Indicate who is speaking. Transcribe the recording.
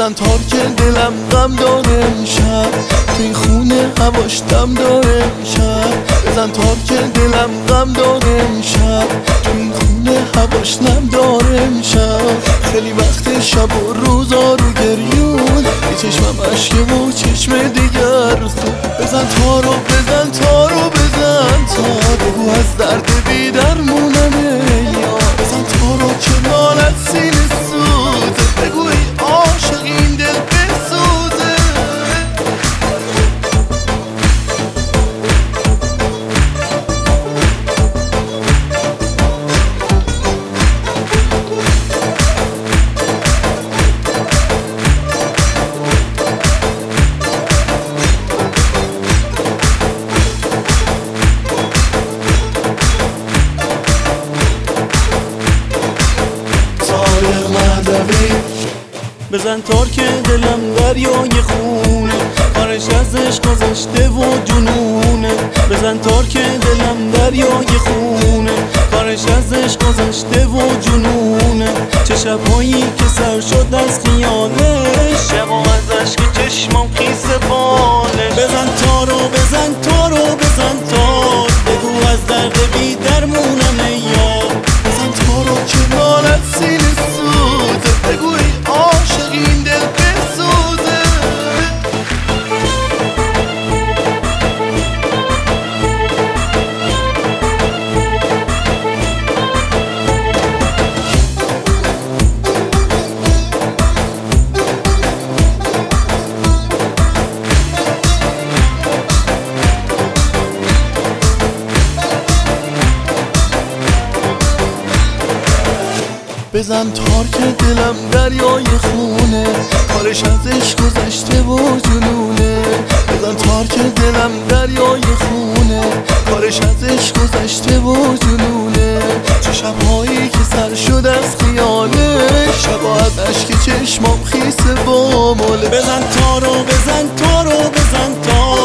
Speaker 1: بزن تار که دلم غم داره امشب، تو این خونه هواش دم داره امشب. بزن تار که دلم غم داره امشب، تو این خونه هواش نم داره امشب. خیلی وقت شب و روزا رو گریون، یه چشمم عشقه و چشم دیگر بزن تارو بزن تارو بزن تار، بگو از درد بی درمونمه یا بزن تارو که نالت سینه سوزه، بگو ای عاشق این دل بسوزه.
Speaker 2: بزن تار که دلم دریای خونه، کارش ازش گذشته و جنونه. بزن تار که دلم دریای خونه، کارش ازش گذشته و جنونه. چه شبهایی که سر شد از خیالش، شبا ازش که چشمام خیس بالش. بزن تارو بزن تارو بزن تار، بگو از درد بی درمونم یار.
Speaker 1: بزن تارو که نالت سینه سوزه، بگو ای عاشق این دل بسوزه. بزن تار که دلم دریای خونه، کارش ازش گذشته و جنونه. بزن تار که دلم دریای خونه، کارش ازش گذشته و جنونه. چه شبهایی که سر شد از خیالش، شبا از عشق چشمام خیس با ماله.
Speaker 2: بزن تارو بزن تارو بزن تار،